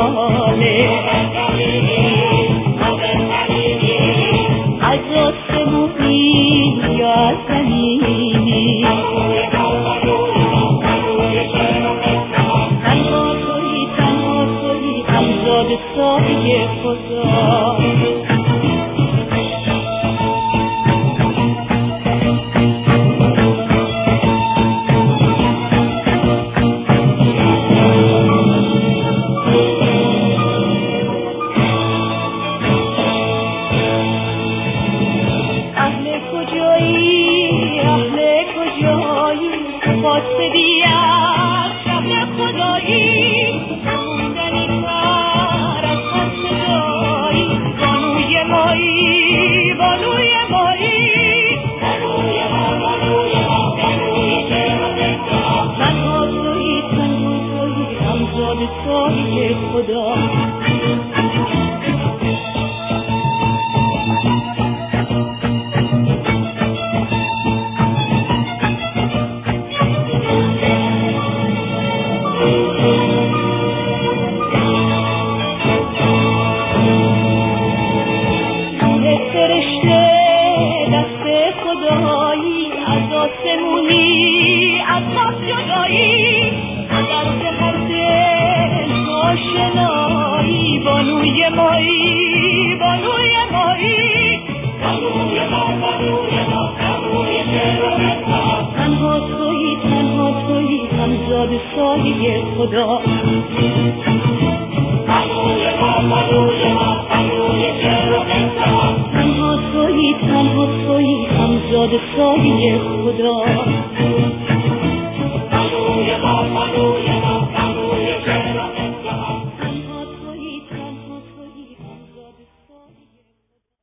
ساله از آسمونی یا از زمینی تنها تویی همزاد سایه خدا خدا فرشته دست خدایی از آسمونی از خاک جدایی اگر به هر دل آشنایی بانوی مایی بانوی مایی بانوی ما تنها تویی همزاد سایه خدا تنها تویی همزاد سایه خدا